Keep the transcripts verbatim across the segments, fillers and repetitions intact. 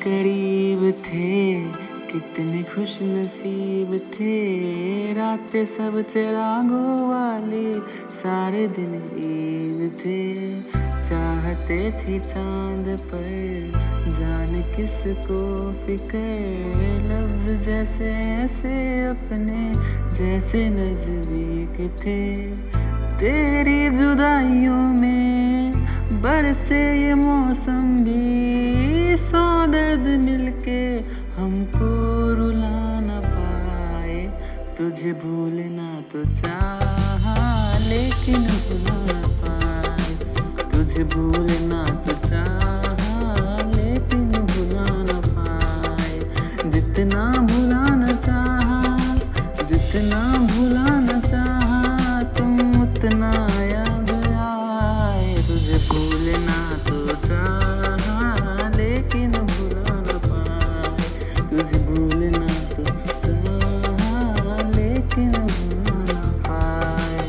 करीब थे, कितने खुश नसीब थे। रातें सब चिरागों वाली, सारे दिन ईद थे। चाहते थे चांद पर, जाने किसको फिकर। लफ्ज जैसे ऐसे अपने, जैसे नजदीक थे। तेरी जुदाइयों में बरसे ये मौसम भी, सौ दर्द मिलके हमको रुला न पाए। तुझे भूलना तो चाहा, लेकिन भुला न पाए। तुझे भूलना तो चाहा, लेकिन भुला न पाए। जितना भुलाना चाहा, जितना भुलाना चाहा, तुम उतना याद आए। तुझे भूलना तो चाहा, लेकिन भुला न पाए। तुझे भूलना तो चाहा, लेकिन भुला न पाए।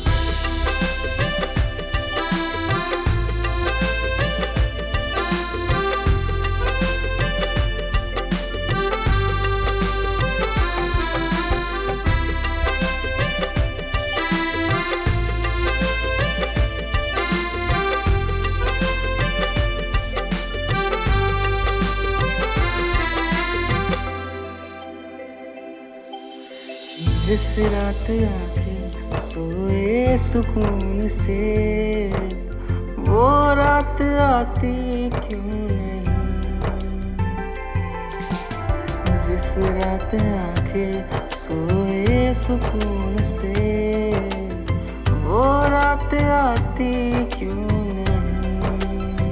जिस रात आके सोए सुकून से, वो रात आती क्यों नहीं। जिस रात आके सोए सुकून से, वो रात आती क्यों नहीं।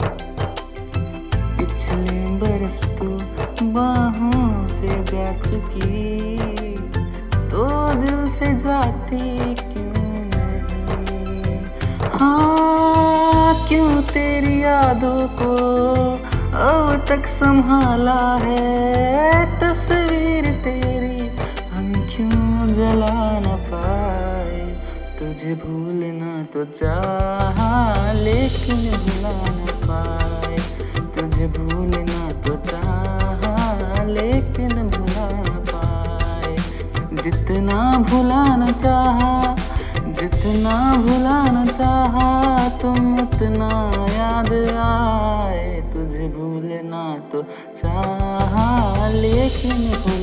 पिछले बरस तो बाहों से जा चुकी, तो दिल से जाती क्यों नहीं। हाँ, क्यों तेरी यादों को अब तक संभाला है। तस्वीर तेरी हम क्यों जला न पाए। तुझे भूलना तो चाहा, लेकिन भुला न पाए। तुझे भूलना तो चाहा, लेकिन भुला न पाए। जितना भुलाना चाहा, जितना भुलाना चाहा, तुम उतना याद आए। तुझे भूलना तो चाहा, लेकिन